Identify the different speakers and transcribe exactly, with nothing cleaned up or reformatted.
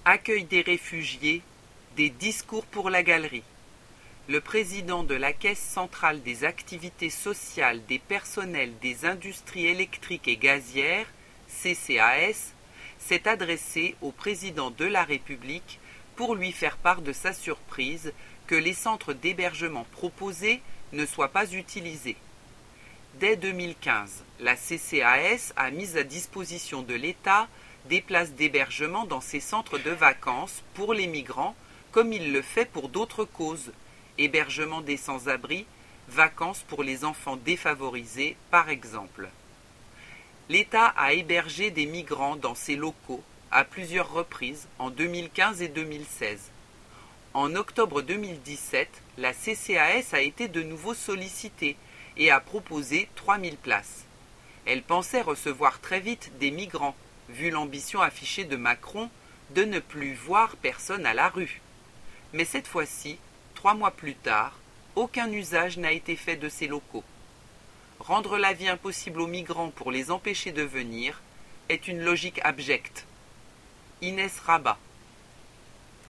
Speaker 1: Accueil des réfugiés, des discours pour la galerie. Le président de la Caisse centrale des activités sociales des personnels des industries électriques et gazières, C C A S, s'est adressé au président de la République pour lui faire part de sa surprise que les centres d'hébergement proposés ne soient pas utilisés. Dès deux mille quinze, la C C A S a mis à disposition de l'État des places d'hébergement dans ses centres de vacances pour les migrants, comme il le fait pour d'autres causes, hébergement des sans-abri, vacances pour les enfants défavorisés, par exemple. L'État a hébergé des migrants dans ses locaux à plusieurs reprises en deux mille quinze et deux mille seize. En octobre deux mille dix-sept, la C C A S a été de nouveau sollicitée et a proposé trois mille places. Elle pensait recevoir très vite des migrants, vu l'ambition affichée de Macron de ne plus voir personne à la rue. Mais cette fois-ci, trois mois plus tard, aucun usage n'a été fait de ces locaux. Rendre la vie impossible aux migrants pour les empêcher de venir est une logique abjecte. Inès Rabat.